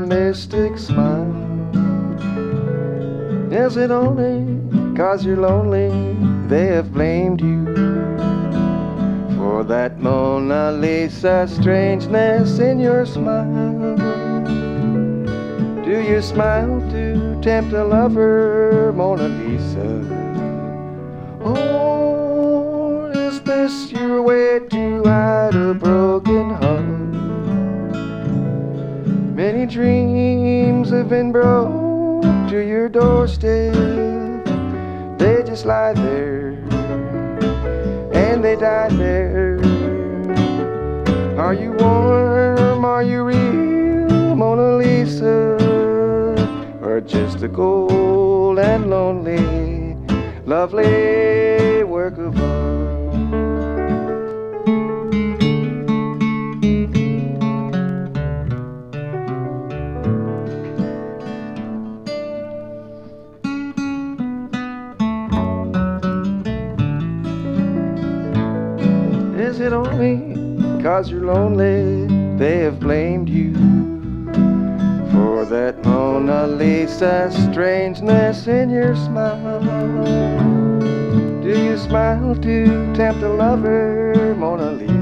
mystic smile? Is it only 'cause you're lonely they have blamed you for that Mona Lisa strangeness in your smile? Do you smile to tempt a lover, Mona Lisa? Or is this your way to hide a broken heart? Many dreams have been brought to your doorstep. They just lie there and they die there. Are you warm? Are you real, Mona Lisa? Or just a cold and lonely, lovely work of art? Is it only 'cause you're lonely they have blamed you for that Mona Lisa strangeness in your smile? Do you smile to tempt a lover, Mona Lisa?